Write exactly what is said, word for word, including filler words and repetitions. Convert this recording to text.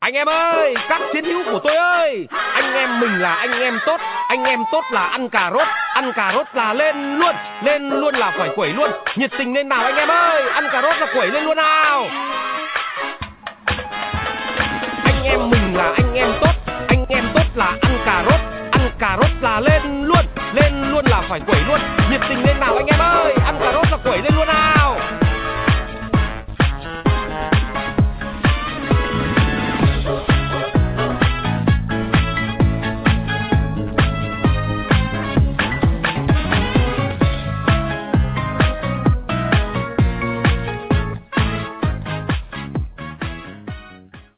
Anh em ơi, các chiến hữu của tôi ơi, anh em mình là anh em tốt. Anh em tốt là ăn cà rốt. Ăn cà rốt là lên luôn. Lên luôn là phải quẩy luôn. Nhiệt tình lên nào anh em ơi. Ăn cà rốt là quẩy lên luôn nào. Anh em mình là anh em tốt. Anh em tốt là ăn cà rốt. Ăn cà rốt là lên luôn. Lên luôn là phải quẩy luôn. Nhiệt tình lên nào anh em ơi. Ăn cà rốt là quẩy lên luôn nào.